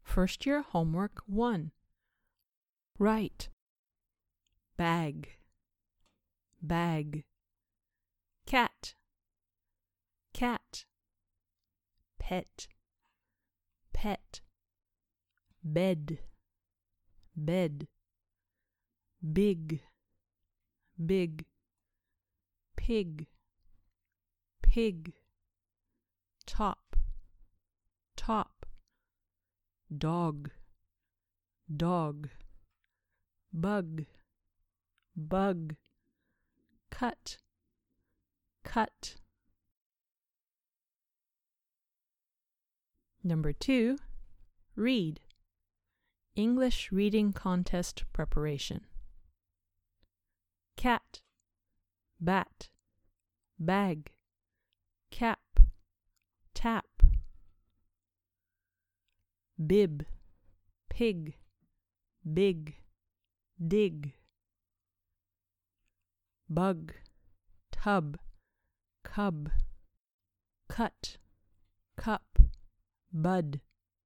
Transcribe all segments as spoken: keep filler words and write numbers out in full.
First Year Homework one. Write. Bag, bag. Cat, cat. Pet, pet. Bed, bed. Big, big. Pig, pig. Top, top. Dog, dog. Bug, bug. Cut, cut. Number two, read. English Reading Contest Preparation. Cat, bat. Bag, cap, tap. Bib, pig. Big, dig. Bug, tub, cub. Cut, cup. Bud.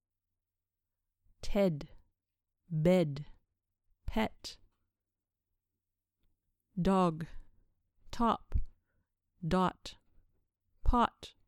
Ted, bed. Pet. Dog, top. Dot, pot.